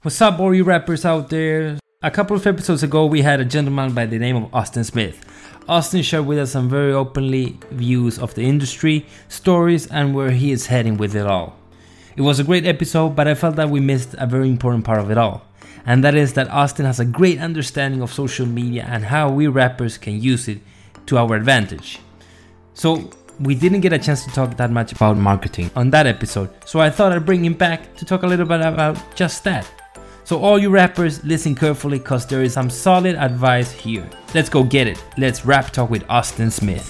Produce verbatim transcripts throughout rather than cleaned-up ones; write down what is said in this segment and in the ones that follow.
What's up, all you rappers out there? A couple of episodes ago, we had a gentleman by the name of Austin Smith. Austin shared with us some very openly views of the industry, stories, and where he is heading with it all. It was a great episode, but I felt that we missed a very important part of it all. And that is that Austin has a great understanding of social media and how we rappers can use it to our advantage. So we didn't get a chance to talk that much about marketing on that episode, so I thought I'd bring him back to talk a little bit about just that. So all you rappers, listen carefully, cause there is some solid advice here. Let's go get it. Let's rap talk with Austin Smith.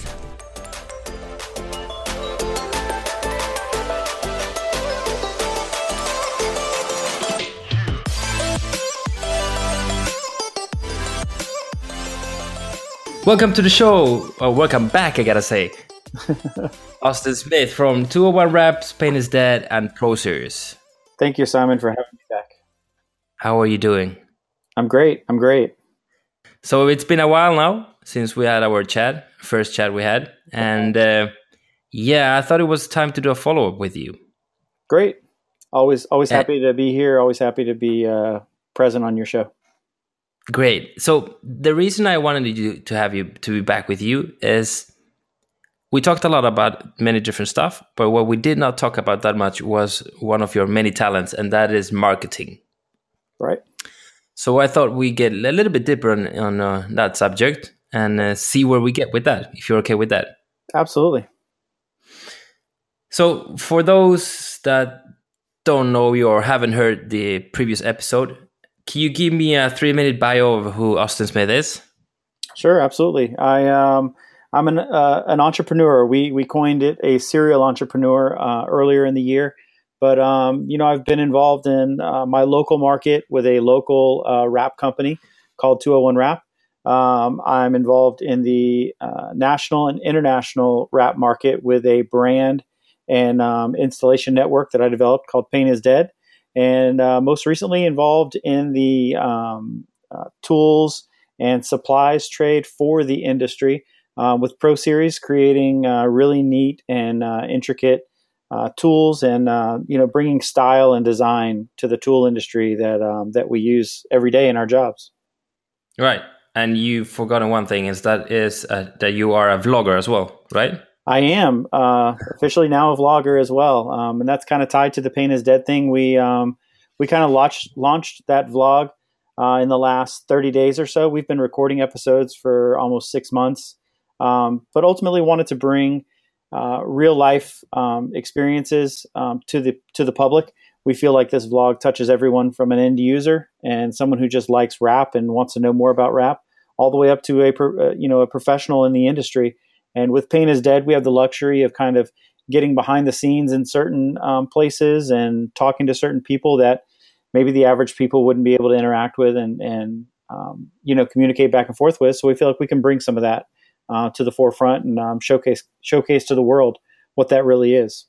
Welcome to the show. Well, welcome back, I gotta say. Austin Smith from two oh one Raps, Pain is Dead, and Pro Series. Thank you, Simon, for having me back. How are you doing? I'm great. I'm great. So it's been a while now since we had our chat, first chat we had. And uh, yeah, I thought it was time to do a follow-up with you. Great. Always always Uh, happy to be here. Always happy to be uh, present on your show. Great. So the reason I wanted you to have you to be back with you is we talked a lot about many different stuff, but what we did not talk about that much was one of your many talents, and that is marketing. Right. So I thought we get a little bit deeper on, on uh, that subject and uh, see where we get with that, if you're okay with that. Absolutely. So for those that don't know you or haven't heard the previous episode, can you give me a three-minute bio of who Austin Smith is? Sure. Absolutely. I um I'm an uh, an entrepreneur. We we coined it a serial entrepreneur uh, earlier in the year. But, um, you know, I've been involved in uh, my local market with a local uh, rap company called two oh one Rap. Um, I'm involved in the uh, national and international rap market with a brand and um, installation network that I developed called Pain is Dead. And uh, most recently involved in the um, uh, tools and supplies trade for the industry uh, with Pro Series, creating uh, really neat and uh, intricate Uh, tools and uh, you know, bringing style and design to the tool industry that um, that we use every day in our jobs. Right, and you've forgotten one thing is that is uh, that you are a vlogger as well, right? I am uh, officially now a vlogger as well, um, and that's kind of tied to the Pain is Dead thing. We um, we kind of launched launched that vlog uh, in the last thirty days or so. We've been recording episodes for almost six months, um, but ultimately wanted to bring Uh, real life um, experiences um, to the to the public. We feel like this vlog touches everyone from an end user and someone who just likes rap and wants to know more about rap, all the way up to a pro, uh, you know a professional in the industry. And with Pain is Dead, we have the luxury of kind of getting behind the scenes in certain um, places and talking to certain people that maybe the average people wouldn't be able to interact with and and um, you know communicate back and forth with. So we feel like we can bring some of that Uh, to the forefront and um, showcase showcase to the world what that really is.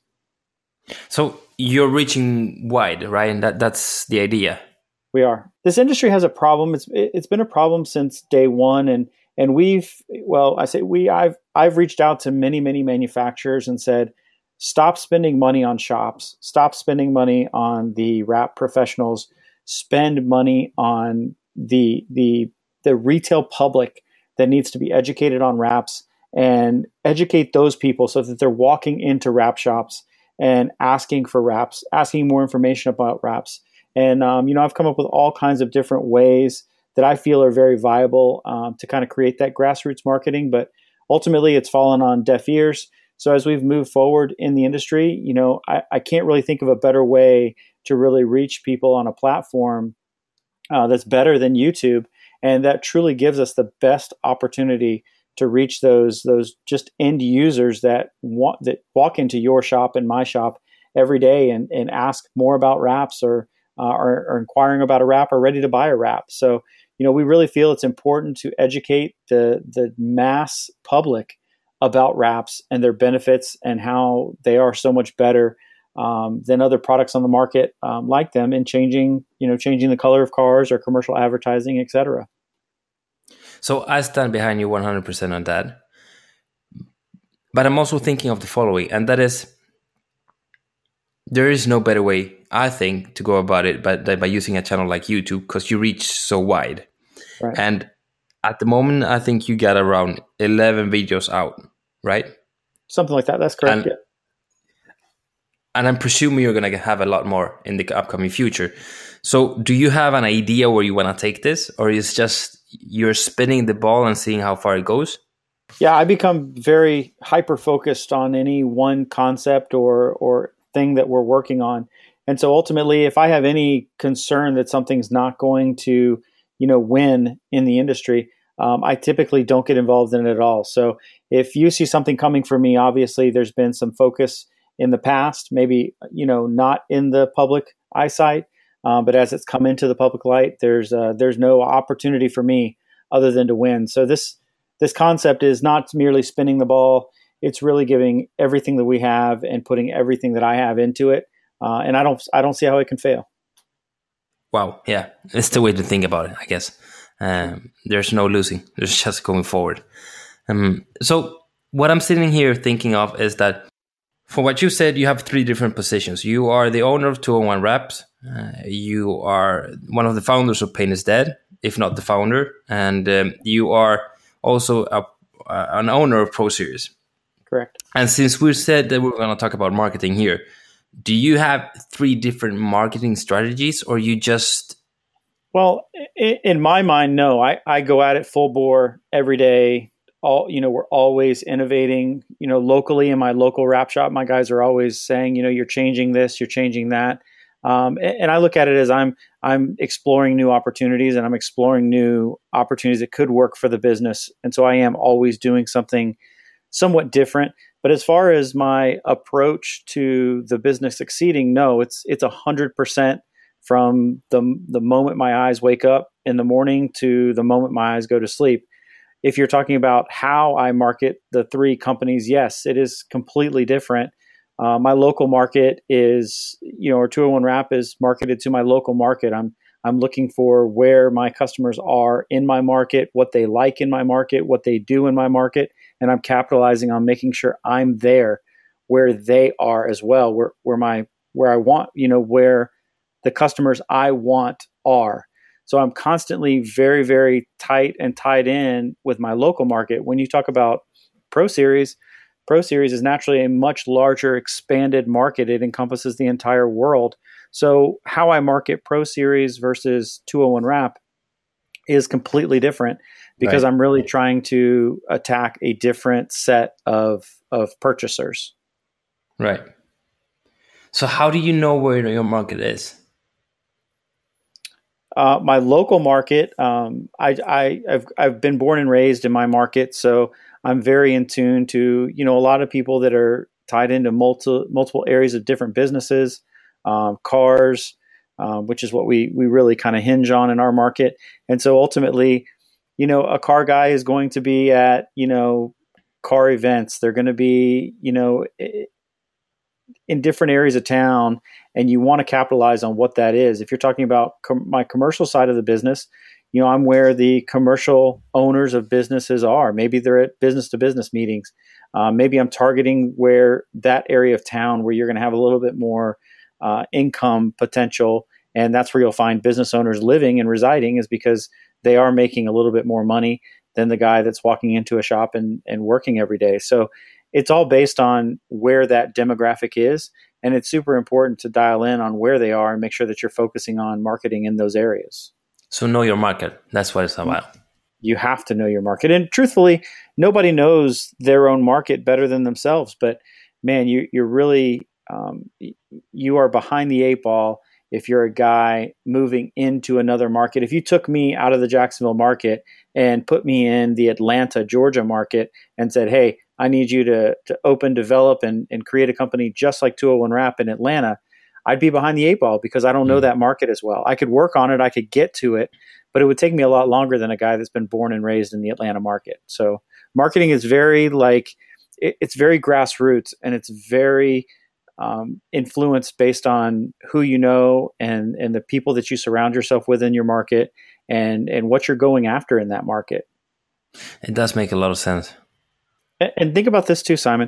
So you're reaching wide, right? And that that's the idea. We are. This industry has a problem. It's it's been a problem since day one, and and we've well, I say we. I've I've reached out to many many manufacturers and said, stop spending money on shops. Stop spending money on the rap professionals. Spend money on the the the retail public that needs to be educated on raps, and educate those people so that they're walking into rap shops and asking for raps, asking more information about raps. And, um, you know, I've come up with all kinds of different ways that I feel are very viable um, to kind of create that grassroots marketing, but ultimately it's fallen on deaf ears. So as we've moved forward in the industry, you know, I, I can't really think of a better way to really reach people on a platform uh, that's better than YouTube. And that truly gives us the best opportunity to reach those those just end users that want that walk into your shop and my shop every day and, and ask more about raps or, uh, or or inquiring about a rap or ready to buy a rap. So, you know, we really feel it's important to educate the the mass public about raps and their benefits and how they are so much better um, than other products on the market um, like them in changing, you know, changing the color of cars or commercial advertising, et cetera. So I stand behind you one hundred percent on that. But I'm also thinking of the following, and that is there is no better way, I think, to go about it but than by using a channel like YouTube, because you reach so wide. Right. And at the moment, I think you got around eleven videos out, right? Something like that. That's correct. And, yeah. and I'm presuming you're going to have a lot more in the upcoming future. So do you have an idea where you want to take this, or is just you're spinning the ball and seeing how far it goes? Yeah, I become very hyper focused on any one concept or or thing that we're working on. And so ultimately, if I have any concern that something's not going to, you know, win in the industry, um, I typically don't get involved in it at all. So if you see something coming from me, obviously there's been some focus in the past, maybe, you know, not in the public eyesight. Um, but as it's come into the public light, there's uh, there's no opportunity for me other than to win. So this this concept is not merely spinning the ball; it's really giving everything that we have and putting everything that I have into it. Uh, and I don't I don't see how it can fail. Wow, yeah, it's the way to think about it, I guess. Um, there's no losing; there's just going forward. Um, so what I'm sitting here thinking of is that, for what you said, you have three different positions. You are the owner of two oh one Wraps. Uh, you are one of the founders of Pain is Dead, if not the founder. And um, you are also a, uh, an owner of Pro Series. Correct. And since we said that we're going to talk about marketing here, do you have three different marketing strategies, or you just... Well, in, in my mind, no. I, I go at it full bore every day. All, you know, we're always innovating, you know, locally in my local wrap shop. My guys are always saying, you know, you're changing this, you're changing that. Um, and, and I look at it as I'm, I'm exploring new opportunities, and I'm exploring new opportunities that could work for the business. And so I am always doing something somewhat different. But as far as my approach to the business succeeding, no, it's, it's a hundred percent from the, the moment my eyes wake up in the morning to the moment my eyes go to sleep. If you're talking about how I market the three companies, yes, it is completely different. Uh, my local market is, you know, or two oh one Wrap is marketed to my local market. I'm I'm looking for where my customers are in my market, what they like in my market, what they do in my market, and I'm capitalizing on making sure I'm there where they are as well, where where my where I want, you know, where the customers I want are. So I'm constantly very, very tight and tied in with my local market. When you talk about Pro Series, Pro Series is naturally a much larger, expanded market. It encompasses the entire world. So how I market Pro Series versus two oh one Wrap is completely different, because right. I'm really trying to attack a different set of of purchasers. Right. So how do you know where your market is? Uh, my local market, um, I, I, I've, I've been born and raised in my market, so I'm very in tune to, you know, a lot of people that are tied into multi, multiple areas of different businesses, um, cars, uh, which is what we, we really kind of hinge on in our market. And so ultimately, you know, a car guy is going to be at, you know, car events. They're going to be, you know, in different areas of town, and you want to capitalize on what that is. If you're talking about com- my commercial side of the business, you know, I'm where the commercial owners of businesses are. Maybe they're at business to business meetings. Um, maybe I'm targeting where that area of town where you're going to have a little bit more uh, income potential. And that's where you'll find business owners living and residing, is because they are making a little bit more money than the guy that's walking into a shop and, and working every day. So it's all based on where that demographic is. And it's super important to dial in on where they are and make sure that you're focusing on marketing in those areas. So know your market. That's what it's about. You have to know your market. And truthfully, nobody knows their own market better than themselves. But man, you, you're really, um, you are behind the eight ball if you're a guy moving into another market. If you took me out of the Jacksonville market and put me in the Atlanta, Georgia market and said, hey, I need you to, to open, develop, and, and create a company just like two oh one Wrap in Atlanta, I'd be behind the eight ball, because I don't know that market as well. I could work on it, I could get to it, but it would take me a lot longer than a guy that's been born and raised in the Atlanta market. So marketing is very like, it, it's very grassroots, and it's very um, influenced based on who you know and, and the people that you surround yourself with in your market, and, and what you're going after in that market. It does make a lot of sense. And think about this too, Simon.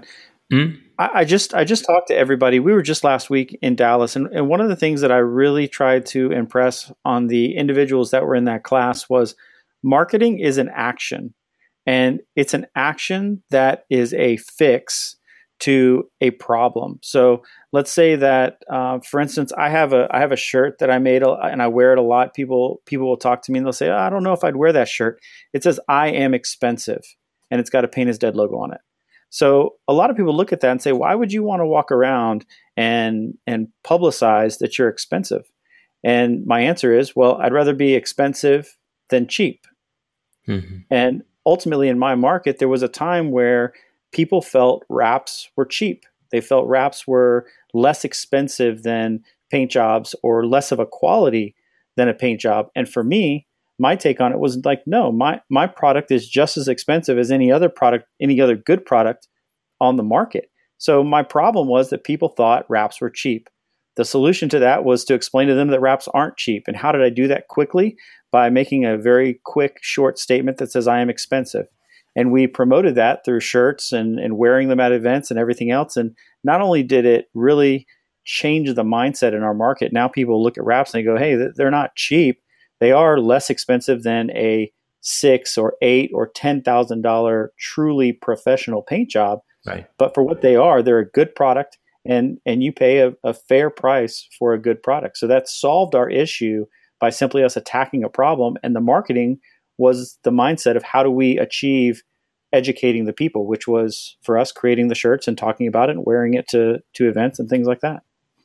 Mm? I, I just I just talked to everybody. We were just last week in Dallas, and, and one of the things that I really tried to impress on the individuals that were in that class was marketing is an action, and it's an action that is a fix to a problem. So let's say that, uh, for instance, I have a I have a shirt that I made a, and I wear it a lot. People people will talk to me and they'll say, oh, I don't know if I'd wear that shirt. It says I am expensive, and it's got a Pain is Dead logo on it. So a lot of people look at that and say, why would you want to walk around and and publicize that you're expensive? And my answer is, well, I'd rather be expensive than cheap. Mm-hmm. And ultimately, in my market, there was a time where people felt wraps were cheap. They felt wraps were less expensive than paint jobs or less of a quality than a paint job. And for me, my take on it was like, no, my, my product is just as expensive as any other product, any other good product on the market. So my problem was that people thought wraps were cheap. The solution to that was to explain to them that wraps aren't cheap. And how did I do that quickly? By making a very quick, short statement that says, I am expensive. And we promoted that through shirts and, and wearing them at events and everything else. And not only did it really change the mindset in our market, now people look at wraps and they go, hey, they're not cheap. They are less expensive than a six or eight or ten thousand dollar truly professional paint job. Right. But for what they are, they're a good product, and and you pay a, a fair price for a good product. So that solved our issue by simply us attacking a problem. And the marketing was the mindset of how do we achieve educating the people, which was for us creating the shirts and talking about it and wearing it to to events and things like that.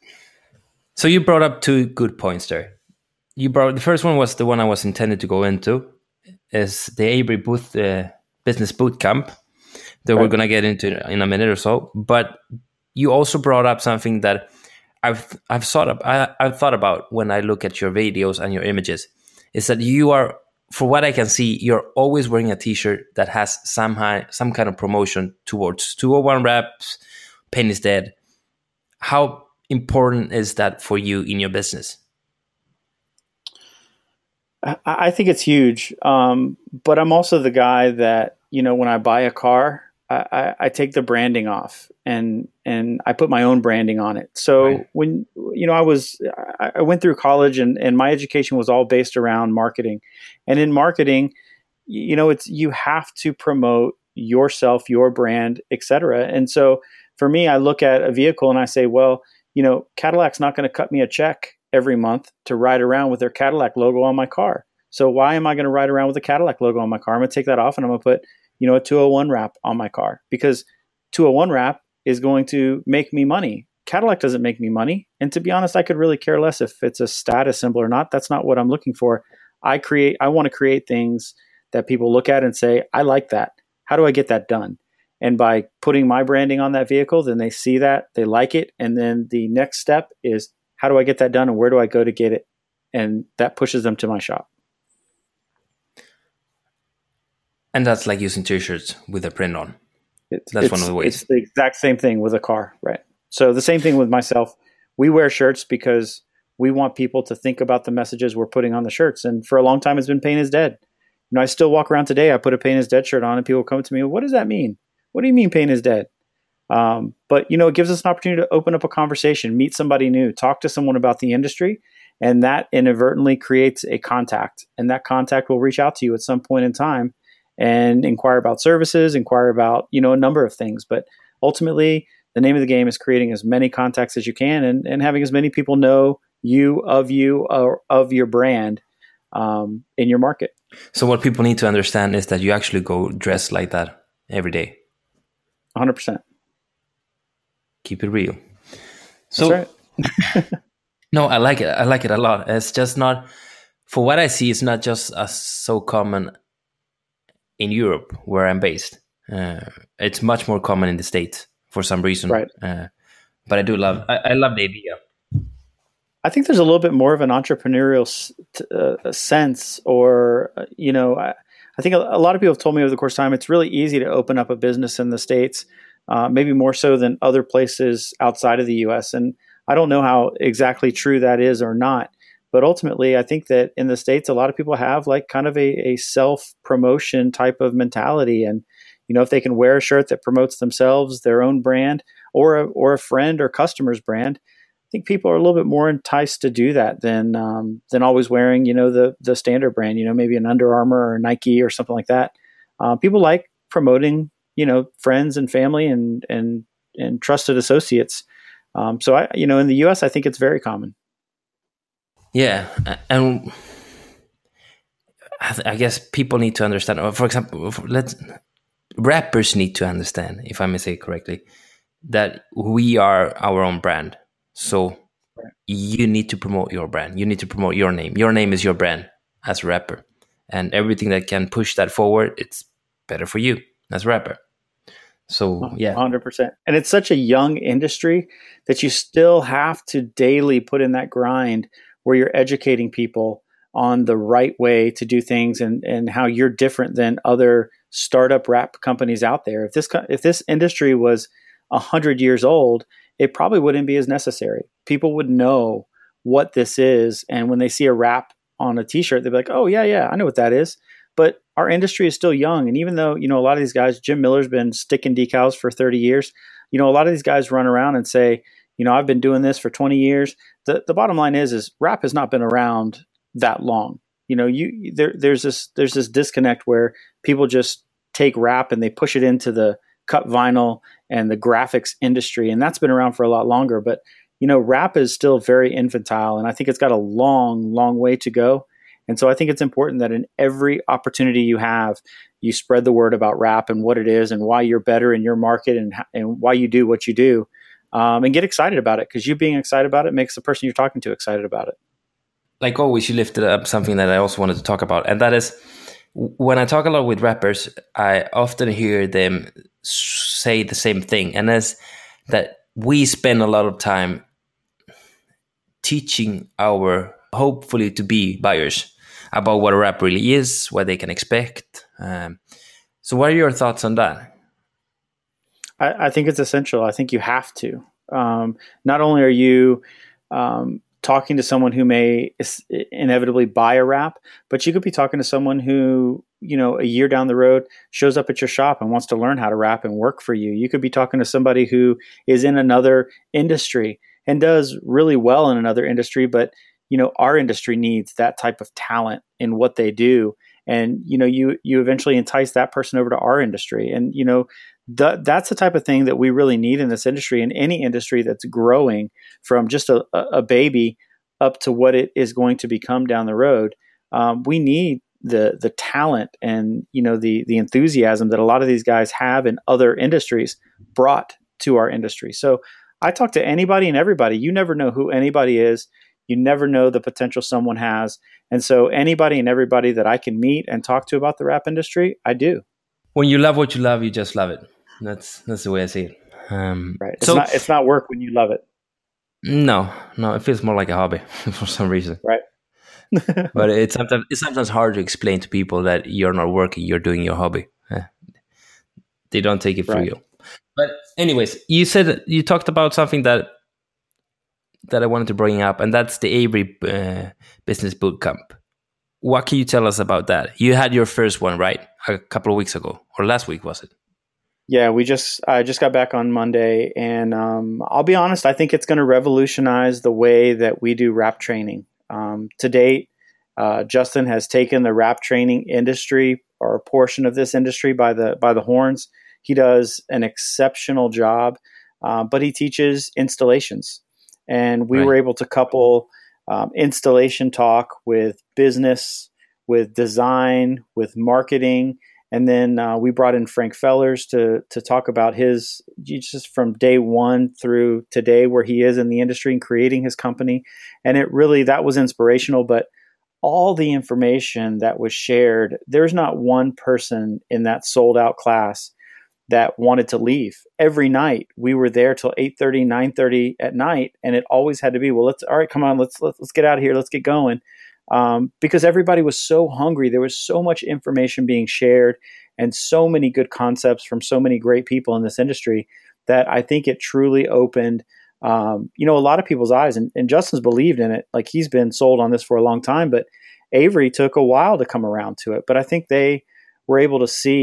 So you brought up two good points there. You brought the first one was the one I was intended to go into, is the Avery Booth uh, Business Boot Camp that right. we're going to get into in a minute or so. But you also brought up something that I've I've thought of, I, I've thought about when I look at your videos and your images, is that you are, for what I can see, you're always wearing a T-shirt that has some high, some kind of promotion towards two oh one Wraps, Pain is Dead. How important is that for you in your business? I think it's huge. Um, but I'm also the guy that, you know, when I buy a car, I, I, I take the branding off and and I put my own branding on it. So right. when, you know, I was, I went through college and, and my education was all based around marketing. And in marketing, you know, it's, you have to promote yourself, your brand, et cetera. And so for me, I look at a vehicle and I say, well, you know, Cadillac's not going to cut me a check every month to ride around with their Cadillac logo on my car. So why am I going to ride around with a Cadillac logo on my car? I'm going to take that off and I'm going to put, you know, a two oh one wrap on my car, because two oh one wrap is going to make me money. Cadillac doesn't make me money. And to be honest, I could really care less if it's a status symbol or not. That's not what I'm looking for. I create, I want to create things that people look at and say, I like that. How do I get that done? And by putting my branding on that vehicle, then they see that, they like it. And then the next step is, how do I get that done and where do I go to get it? And that pushes them to my shop. And that's like using T-shirts with a print on. It's, that's it's, one of the ways. It's the exact same thing with a car, right? So the same thing with myself. We wear shirts because we want people to think about the messages we're putting on the shirts. And for a long time, it's been Pain is Dead. You know, I still walk around today. I put a Pain is Dead shirt on and people come to me, what does that mean? What do you mean Pain is Dead? Um, but, you know, it gives us an opportunity to open up a conversation, meet somebody new, talk to someone about the industry, and that inadvertently creates a contact. And that contact will reach out to you at some point in time and inquire about services, inquire about, you know, a number of things. But ultimately, the name of the game is creating as many contacts as you can and, and having as many people know you, of you, or of your brand um, in your market. So what people need to understand is that you actually go dressed like that every day. one hundred percent. Keep it real. So, That's right. No, I like it. I like it a lot. It's just not, for what I see, it's not just uh, so common in Europe where I'm based. Uh, it's much more common in the States for some reason. Right. Uh, but I do love, I, I love the idea. I think there's a little bit more of an entrepreneurial uh, sense, or, uh, you know, I, I think a, a lot of people have told me over the course of time, it's really easy to open up a business in the States. Uh, maybe more so than other places outside of the U S. And I don't know how exactly true that is or not. But ultimately, I think that in the States, a lot of people have like kind of a, a self-promotion type of mentality. And, You know, if they can wear a shirt that promotes themselves, their own brand, or a, or a friend or customer's brand, I think people are a little bit more enticed to do that than um, than always wearing, you know, the the standard brand. You know, maybe an Under Armour or Nike or something like that. Uh, people like promoting, you know, friends and family and and and trusted associates. Um, so I, you know, in the U S, I think it's very common. Yeah, and I guess people need to understand. For example, let's rappers need to understand, if I may say correctly, that we are our own brand. So right. You need to promote your brand. You need to promote your name. Your name is your brand as a rapper, and everything that can push that forward, it's better for you as a rapper. So yeah, one hundred percent. And it's such a young industry that you still have to daily put in that grind where you're educating people on the right way to do things and, and how you're different than other startup rap companies out there. If this if this industry was one hundred years old, it probably wouldn't be as necessary. People would know what this is. And when they see a rap on a t-shirt, they'd be like, oh, yeah, yeah, I know what that is. But our industry is still young. And even though, you know, a lot of these guys, Jim Miller's been sticking decals for thirty years, you know, a lot of these guys run around and say, you know, I've been doing this for twenty years. The the bottom line is, is rap has not been around that long. You know, you there there's this there's this disconnect where people just take rap and they push it into the cut vinyl and the graphics industry. And that's been around for a lot longer. But, you know, rap is still very infantile. And I think it's got a long, long way to go. And so I think it's important that in every opportunity you have, you spread the word about rap and what it is and why you're better in your market and, and why you do what you do, um, and get excited about it, because you being excited about it makes the person you're talking to excited about it. Like always, you lifted up something that I also wanted to talk about. And that is, when I talk a lot with rappers, I often hear them say the same thing. And that's that we spend a lot of time teaching our hopefully to be buyers about what a rap really is, what they can expect. Um, so what are your thoughts on that? I, I think it's essential. I think you have to. Um, not only are you um, talking to someone who may inevitably buy a rap, but you could be talking to someone who, you know, a year down the road shows up at your shop and wants to learn how to rap and work for you. You could be talking to somebody who is in another industry and does really well in another industry, but you know, our industry needs that type of talent in what they do. And, you know, you, you eventually entice that person over to our industry. And, you know, th- that's the type of thing that we really need in this industry, in any industry that's growing from just a, a baby up to what it is going to become down the road. Um, we need the, the talent and, you know, the, the enthusiasm that a lot of these guys have in other industries brought to our industry. So I talk to anybody and everybody. You never know who anybody is. You never know the potential someone has. And so anybody and everybody that I can meet and talk to about the rap industry, I do. When you love what you love, you just love it. That's that's the way I see it. Um, right. It's, so, not, it's not work when you love it. No, no, it feels more like a hobby for some reason. Right. But it's sometimes, it's sometimes hard to explain to people that you're not working, you're doing your hobby. Eh. They don't take it for right. you. But anyways, you said, you talked about something that that I wanted to bring up, and that's the Avery uh, Business Bootcamp. What can you tell us about that? You had your first one, right? A couple of weeks ago, or last week, was it? Yeah, we just I just got back on Monday, and um, I'll be honest, I think it's going to revolutionize the way that we do rap training. Um, to date, uh, Justin has taken the rap training industry, or a portion of this industry, by the by the horns. He does an exceptional job, uh, but he teaches installations. And we right. were able to couple um, installation talk with business, with design, with marketing. And then uh, we brought in Frank Fellers to to talk about his, just from day one through today, where he is in the industry and creating his company. And it really, that was inspirational. But all the information that was shared, there's not one person in that sold out class that wanted to leave. Every night we were there till eight thirty, nine thirty at night. And it always had to be, well, let's, all right, come on, let's, let's, let's get out of here. Let's get going. Um, because everybody was so hungry. There was so much information being shared and so many good concepts from so many great people in this industry that I think it truly opened, um, you know, a lot of people's eyes, and, and Justin's believed in it. Like, he's been sold on this for a long time, but Avery took a while to come around to it. But I think they were able to see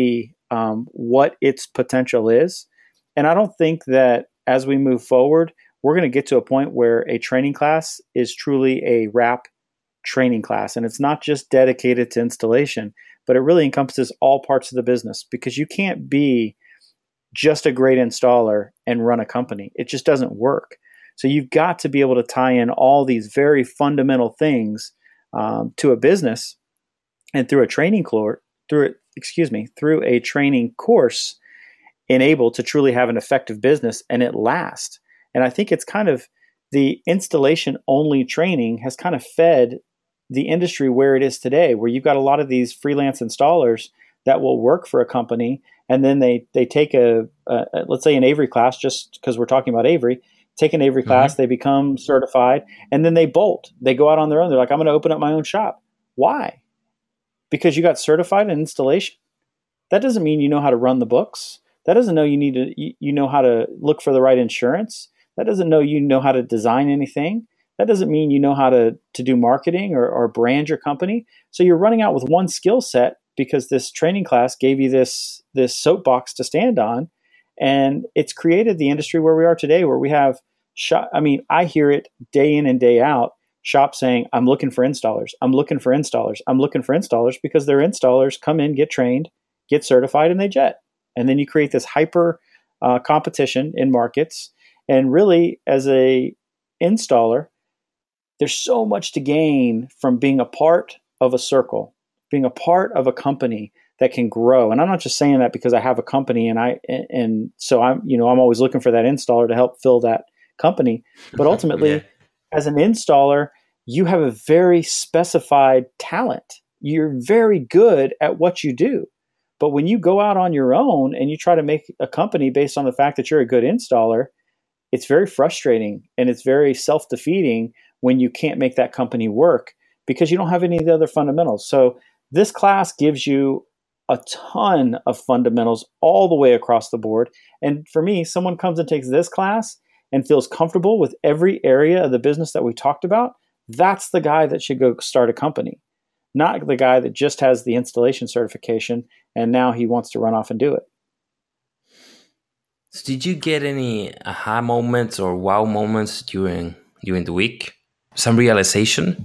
um, what its potential is. And I don't think that as we move forward, we're going to get to a point where a training class is truly a wrap training class. And it's not just dedicated to installation, but it really encompasses all parts of the business, because you can't be just a great installer and run a company. It just doesn't work. So you've got to be able to tie in all these very fundamental things um, to a business, and through a training course, through excuse me, through a training course, enable to truly have an effective business and it lasts. And I think it's kind of the installation only training has kind of fed the industry where it is today, where you've got a lot of these freelance installers that will work for a company, and then they they take a, a let's say an Avery class, just because we're talking about Avery, take an Avery class, mm-hmm. they become certified, and then they bolt. They go out on their own. They're like, I'm going to open up my own shop. Why? Because you got certified in installation. That doesn't mean you know how to run the books. That doesn't know you need to you, you know how to look for the right insurance. That doesn't know you know how to design anything. That doesn't mean you know how to, to do marketing or, or brand your company. So you're running out with one skill set because this training class gave you this, this soapbox to stand on. And it's created the industry where we are today, where we have shop. I mean, I hear it day in and day out, shops saying, I'm looking for installers. I'm looking for installers. I'm looking for installers, because their installers come in, get trained, get certified, and they jet. And then you create this hyper uh, competition in markets. And really, as a installer, there's so much to gain from being a part of a circle, being a part of a company that can grow. And I'm not just saying that because I have a company and I and so I'm you know I'm always looking for that installer to help fill that company. But ultimately, yeah. as an installer, you have a very specified talent. You're very good at what you do. But when you go out on your own and you try to make a company based on the fact that you're a good installer, it's very frustrating and it's very self-defeating when you can't make that company work because you don't have any of the other fundamentals. So this class gives you a ton of fundamentals all the way across the board. And for me, someone comes and takes this class and feels comfortable with every area of the business that we talked about, that's the guy that should go start a company, not the guy that just has the installation certification and now he wants to run off and do it. So did you get any aha moments or wow moments during during the week? Some realization?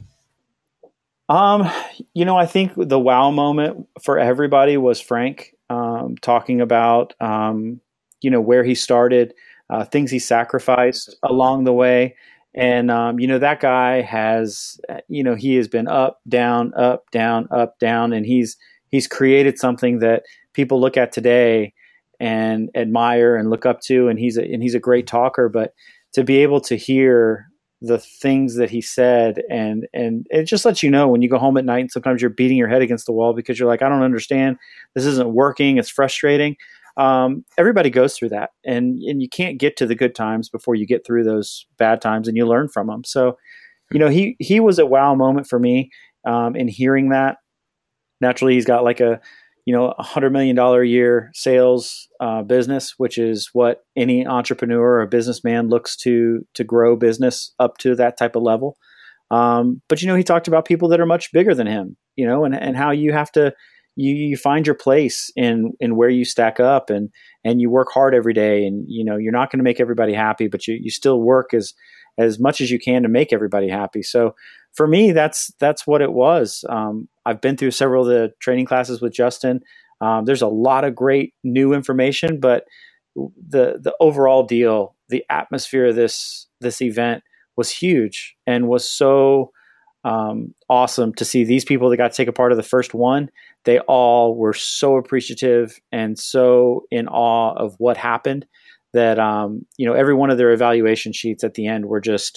Um, you know, I think the wow moment for everybody was Frank um, talking about, um, you know, where he started, uh, things he sacrificed along the way. And, um, you know, that guy has, you know, he has been up, down, up, down, up, down, and he's he's created something that people look at today and admire and look up to. And he's a, and he's a great talker, but to be able to hear the things that he said, and and it just lets you know when you go home at night and sometimes you're beating your head against the wall because you're like, I don't understand, this isn't working, it's frustrating. Um, everybody goes through that, and and you can't get to the good times before you get through those bad times, and you learn from them. So, you know, he he was a wow moment for me um, in hearing that. Naturally, he's got like a you know a hundred million dollar a year sales uh, business, which is what any entrepreneur or businessman looks to to grow business up to that type of level. Um, but you know, he talked about people that are much bigger than him, you know, and and how you have to. You, you find your place in, in where you stack up, and, and you work hard every day, and, you know, you're not going to make everybody happy, but you, you still work as, as much as you can to make everybody happy. So for me, that's, that's what it was. Um, I've been through several of the training classes with Justin. Um, there's a lot of great new information, but the, the overall deal, the atmosphere of this, this event was huge and was so, Um, awesome to see these people that got to take a part of the first one. They all were so appreciative and so in awe of what happened that, um, you know, every one of their evaluation sheets at the end were just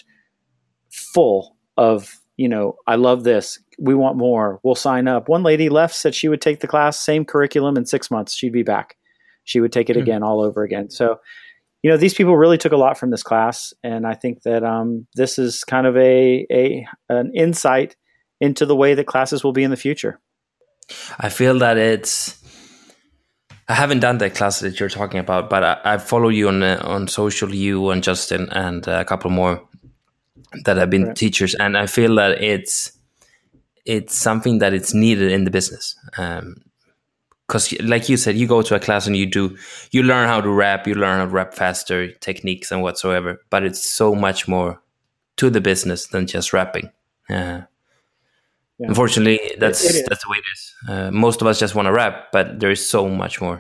full of, you know, I love this. We want more. We'll sign up. One lady left, said she would take the class, same curriculum, in six months. She'd be back. She would take it mm-hmm. again, all over again. So, you know, these people really took a lot from this class, and I think that um, this is kind of a, a an insight into the way that classes will be in the future. I feel that it's. I haven't done that class that you're talking about, but I, I follow you on uh, on social, you and Justin, and a couple more that have been right. teachers, and I feel that it's it's something that it's needed in the business. Um, because like you said, you go to a class and you do, you learn how to rap, you learn how to rap faster, techniques and whatsoever, but it's so much more to the business than just rapping. Uh, yeah. Unfortunately, that's it, it that's the way it is. Uh, most of us just want to rap, but there is so much more.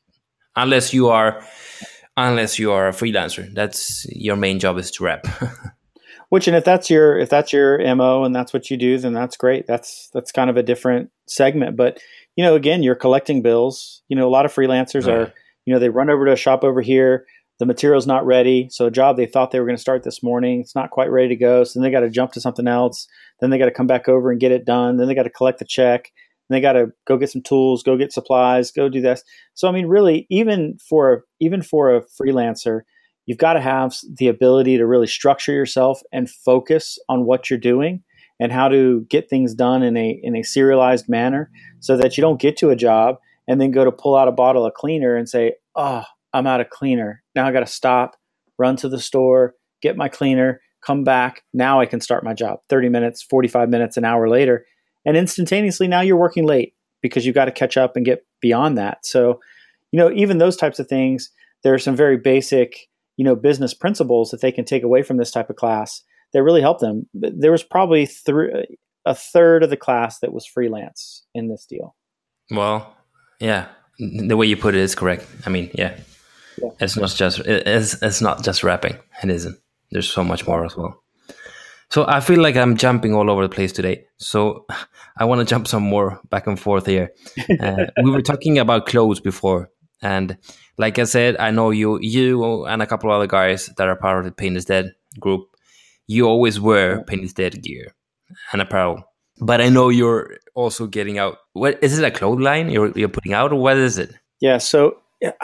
Unless you are, unless you are a freelancer, that's your main job is to rap. Which, and if that's your if that's your M O and that's what you do, then that's great. That's that's kind of a different segment. But you know, again, you're collecting bills. You know, a lot of freelancers right. are, you know, they run over to a shop over here. The material's not ready. So a job they thought they were going to start this morning, it's not quite ready to go. So then they got to jump to something else. Then they got to come back over and get it done. Then they got to collect the check. Then they got to go get some tools, go get supplies, go do this. So I mean, really, even for even for a freelancer, you've got to have the ability to really structure yourself and focus on what you're doing and how to get things done in a in a serialized manner, so that you don't get to a job and then go to pull out a bottle of cleaner and say, "Oh, I'm out of cleaner. Now I got to stop, run to the store, get my cleaner, come back. Now I can start my job." thirty minutes, forty-five minutes, an hour later. And instantaneously, now you're working late because you've got to catch up and get beyond that. So, you know, even those types of things, there are some very basic, you know, business principles that they can take away from this type of class that really help them. There was probably th- a third of the class that was freelance in this deal. Well, yeah, the way you put it is correct. I mean, yeah. Yeah. It's not just it's it's not just rapping. It isn't. There's so much more as well. So I feel like I'm jumping all over the place today. So I want to jump some more back and forth here. Uh, we were talking about clothes before, and like I said, I know you you and a couple of other guys that are part of the Pain is Dead group. You always wear Pain is Dead gear and apparel, but I know you're also getting out. What is it? A clothing line you're you're putting out, or what is it? Yeah. So.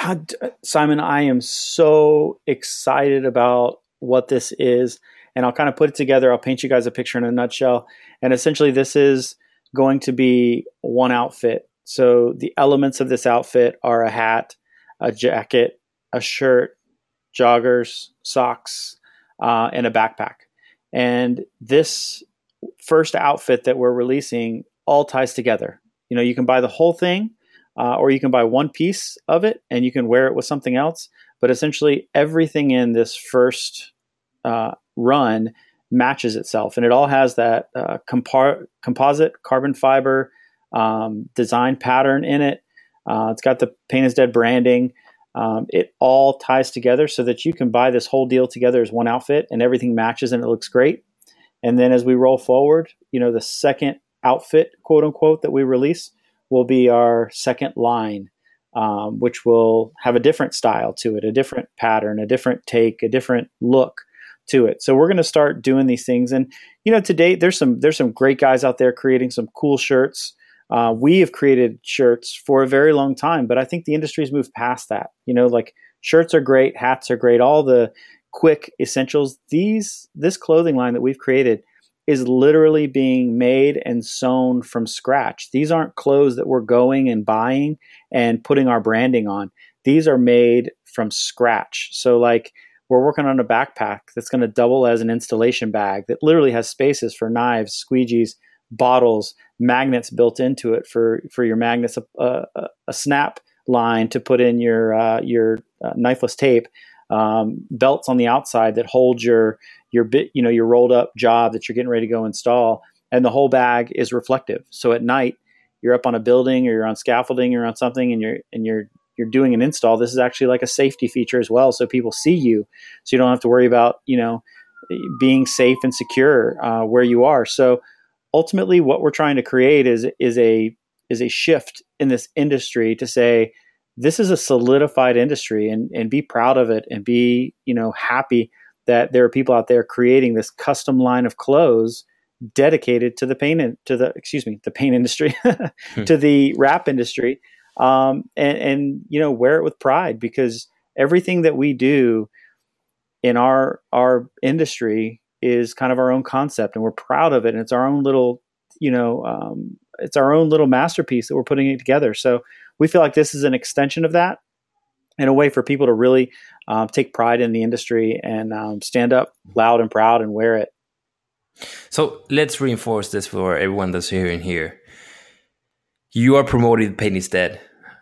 Simon, I am so excited about what this is, and I'll kind of put it together. I'll paint you guys a picture in a nutshell. And essentially, this is going to be one outfit. So the elements of this outfit are a hat, a jacket, a shirt, joggers, socks, uh, and a backpack. And this first outfit that we're releasing all ties together. You know, you can buy the whole thing. Uh, or you can buy one piece of it and you can wear it with something else. But essentially everything in this first uh, run matches itself. And it all has that uh, compar- composite carbon fiber um, design pattern in it. Uh, it's got the Pain is Dead branding. Um, it all ties together so that you can buy this whole deal together as one outfit and everything matches and it looks great. And then as we roll forward, you know, the second outfit, quote unquote, that we release will be our second line, um, which will have a different style to it, a different pattern, a different take, a different look to it. So we're going to start doing these things. And, you know, to date, there's some there's some great guys out there creating some cool shirts. Uh, we have created shirts for a very long time, but I think the industry's moved past that. You know, like shirts are great, hats are great, all the quick essentials. These this clothing line that we've created is literally being made and sewn from scratch. These aren't clothes that we're going and buying and putting our branding on. These are made from scratch. So like we're working on a backpack that's going to double as an installation bag that literally has spaces for knives, squeegees, bottles, magnets built into it for, for your magnets, a, a, a snap line to put in your, uh, your uh, knifeless tape, um, belts on the outside that hold your your bit, you know, your rolled up job that you're getting ready to go install. And the whole bag is reflective. So at night you're up on a building or you're on scaffolding or on something and you're, and you're, you're doing an install. This is actually like a safety feature as well. So people see you, so you don't have to worry about, you know, being safe and secure uh, where you are. So ultimately what we're trying to create is, is a, is a shift in this industry to say, this is a solidified industry and, and be proud of it and be, you know, happy that there are people out there creating this custom line of clothes dedicated to the pain in, to the excuse me the pain industry to the rap industry, um, and and you know wear it with pride, because everything that we do in our our industry is kind of our own concept and we're proud of it, and it's our own little you know um, it's our own little masterpiece that we're putting it together. So we feel like this is an extension of that, and a way for people to really um, take pride in the industry and um, stand up loud and proud and wear it. So let's reinforce this for everyone that's hearing here. You are promoting Pain is Dead.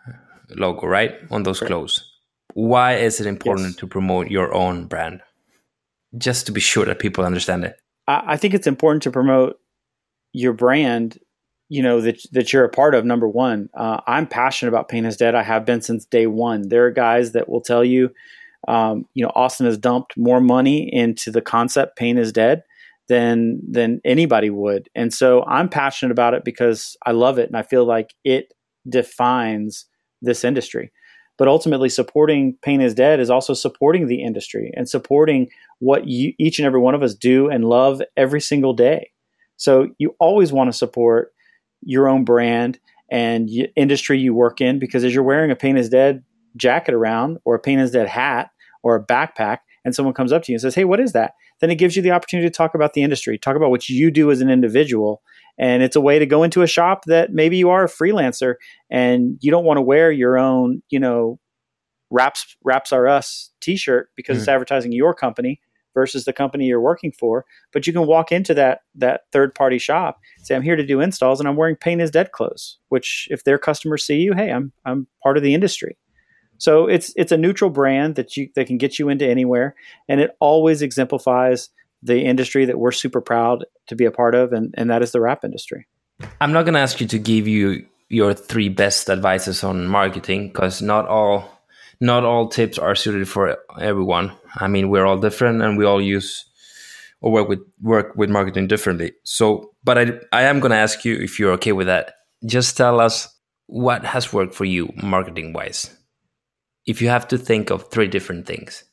logo, right? On those clothes. Why is it important Yes. to promote your own brand? Just to be sure that people understand it. I, I think it's important to promote your brand, you know, that that you're a part of. Number one, uh, I'm passionate about Pain is Dead. I have been since day one. There are guys that will tell you, um, you know, Austin has dumped more money into the concept Pain is Dead than than anybody would. And so I'm passionate about it because I love it and I feel like it defines this industry. But ultimately, supporting Pain is Dead is also supporting the industry and supporting what you, each and every one of us do and love every single day. So you always want to support your own brand and y- industry you work in, because as you're wearing a Pain is Dead jacket around or a Pain is Dead hat or a backpack, and someone comes up to you and says, "Hey, what is that?" Then it gives you the opportunity to talk about the industry, talk about what you do as an individual. And it's a way to go into a shop that maybe you are a freelancer and you don't want to wear your own, you know, Wraps Wraps Are Us t-shirt because mm. it's advertising your company versus the company you're working for. But you can walk into that that third party shop, say, "I'm here to do installs and I'm wearing Pain is Dead clothes," which if their customers see you, hey, I'm I'm part of the industry. So it's it's a neutral brand that you that can get you into anywhere, and it always exemplifies the industry that we're super proud to be a part of, and, and that is the wrap industry. I'm not going to ask you to give you your three best advices on marketing, because not all not all tips are suited for everyone. I mean, we're all different, and we all use or work with work with marketing differently. So, but I I am going to ask you, if you're okay with that, just tell us what has worked for you marketing wise. If you have to think of three different things.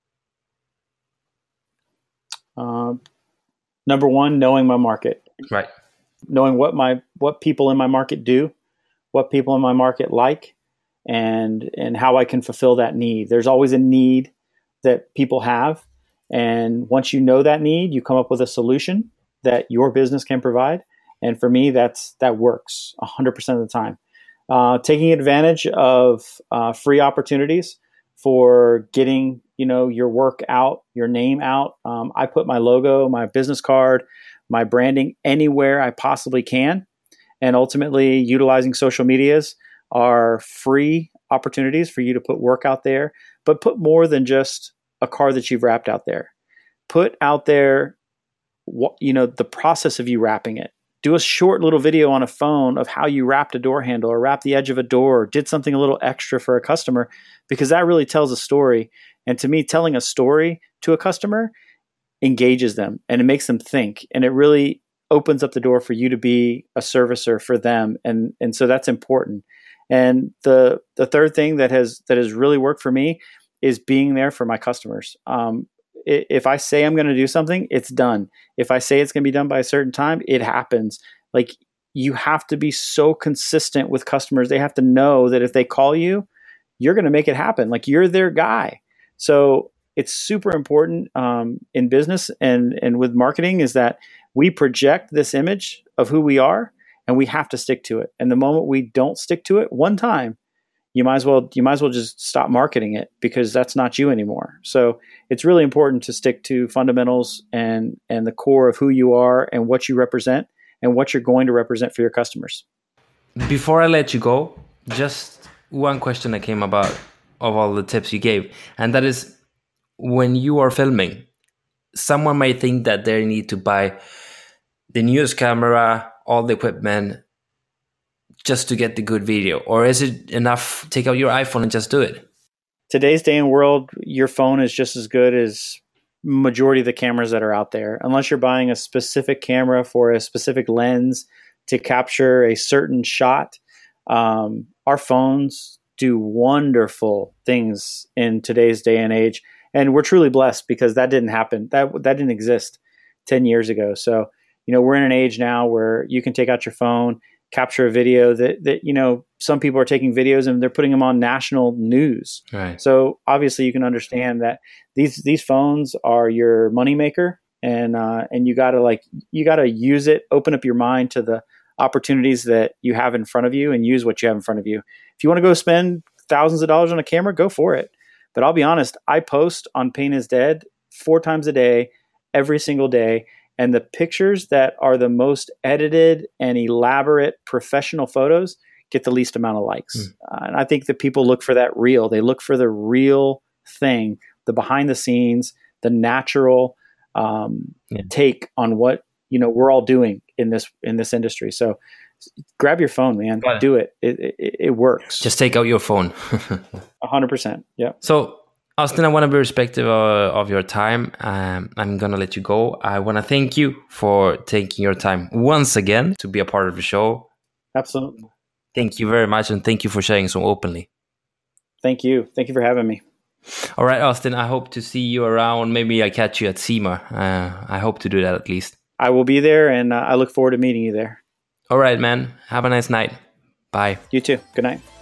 Uh, number one, knowing my market. Right. Knowing what my what people in my market do, what people in my market like, and and how I can fulfill that need. There's always a need that people have, and once you know that need, you come up with a solution that your business can provide. And for me, that's that works one hundred percent of the time. Uh, taking advantage of uh, free opportunities for getting, you know, your work out, your name out. Um, I put my logo, my business card, my branding anywhere I possibly can. And ultimately, utilizing social medias are free opportunities for you to put work out there, but put more than just a card that you've wrapped out there. Put out there, what, you know, the process of you wrapping it. Do a short little video on a phone of how you wrapped a door handle or wrapped the edge of a door or did something a little extra for a customer, because that really tells a story. And to me, telling a story to a customer engages them and it makes them think. And it really opens up the door for you to be a servicer for them. And, and so that's important. And the the third thing that has that has really worked for me is being there for my customers. Um, If I say I'm going to do something, it's done. If I say it's going to be done by a certain time, it happens. Like, you have to be so consistent with customers. They have to know that if they call you, you're going to make it happen. Like, you're their guy. So it's super important um, in business and, and with marketing is that we project this image of who we are and we have to stick to it. And the moment we don't stick to it one time, you might as well you might as well just stop marketing it, because that's not you anymore. So it's really important to stick to fundamentals and and the core of who you are and what you represent and what you're going to represent for your customers. Before I let you go, just one question that came about of all the tips you gave, and that is, when you are filming, someone might think that they need to buy the newest camera, all the equipment, just to get the good video? Or is it enough, take out your iPhone and just do it? Today's day and world, your phone is just as good as majority of the cameras that are out there. Unless you're buying a specific camera for a specific lens to capture a certain shot, um, our phones do wonderful things in today's day and age. And we're truly blessed, because that didn't happen. That that didn't exist ten years ago. So, you know, we're in an age now where you can take out your phone, capture a video that, that, you know, some people are taking videos and they're putting them on national news. Right. So obviously you can understand that these, these phones are your moneymaker, and, uh, and you gotta like, you gotta use it, open up your mind to the opportunities that you have in front of you and use what you have in front of you. If you want to go spend thousands of dollars on a camera, go for it. But I'll be honest, I post on Pain is Dead four times a day, every single day. And the pictures that are the most edited and elaborate professional photos get the least amount of likes. Mm. Uh, and I think that people look for that real. They look for the real thing, the behind the scenes, the natural um, yeah. take on what, you know, we're all doing in this in this industry. So grab your phone, man. It. Do it. It, it. it works. Just take out your phone. A hundred percent. Yeah. So, Austin, I want to be respectful uh, of your time. Um, I'm going to let you go. I want to thank you for taking your time once again to be a part of the show. Absolutely. Thank you very much. And thank you for sharing so openly. Thank you. Thank you for having me. All right, Austin, I hope to see you around. Maybe I catch you at SEMA. Uh, I hope to do that at least. I will be there, and uh, I look forward to meeting you there. All right, man. Have a nice night. Bye. You too. Good night.